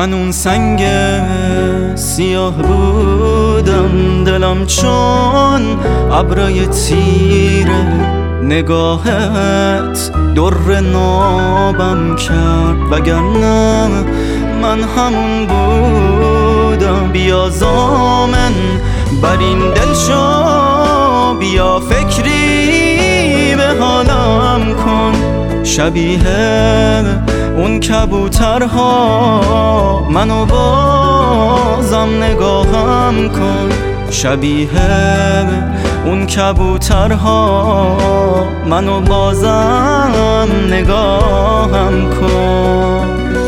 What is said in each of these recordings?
من اون سنگ سیاه بودم، دلم چون ابرای تیره، نگاهت در نابم کرد، وگرنه من همون بودم. بیا ضامن بر این دل شو، بیا فکری به حالم کن، شبیه اون کبوترها منو بازم نگاهم کن، شبیه اون کبوترها منو بازم نگاهم کن.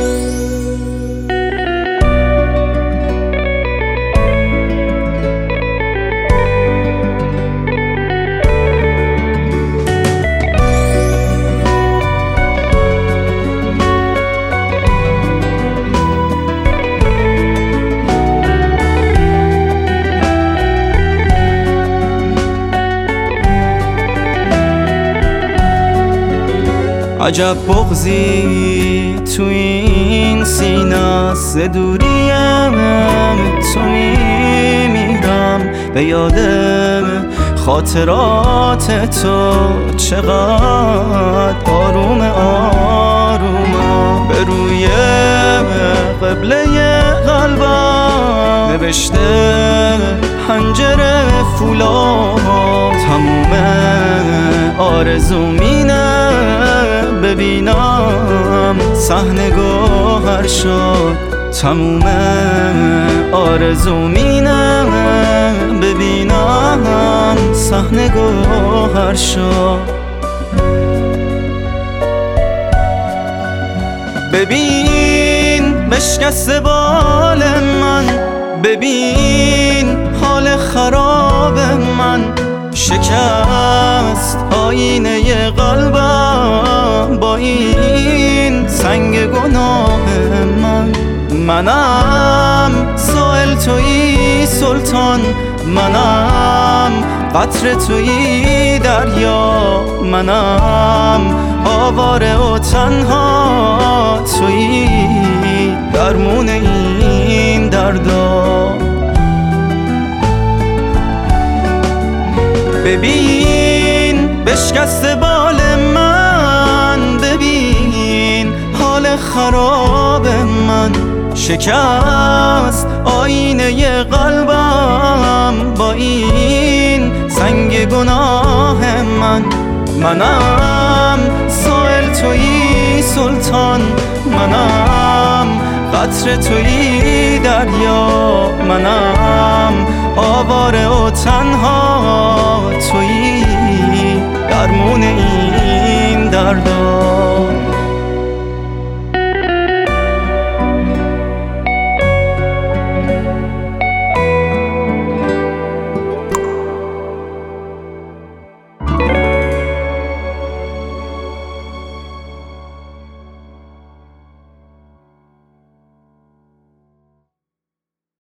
عجب بغضی تو این سینه، ز دوریم تو میمیرم، به یاد خاطرات تو چقدر آروم آرومم. به روی قبله قلبم نوشته پنجره فولاد، تموم آرزومینه ببینم صحنه گوهر شد، تموم آرزومینه ببینم صحنه گوهر شد. ببین بشکسته بال من، ببین حال خراب من، شکست آینه قلبم با این سنگ گناه من. منم سائل تویی سلطان، منم قطره تویی دریا، منم آواره و تنها تویی درمون این دردا. ببین بشکسته بال من، ببین حال خراب من، شکست آینه قلبم با این سنگ گناه من. منم سائل تویی سلطان، منم قطره تویی دریا، منم آواره و تنها تویی درمون این دردا.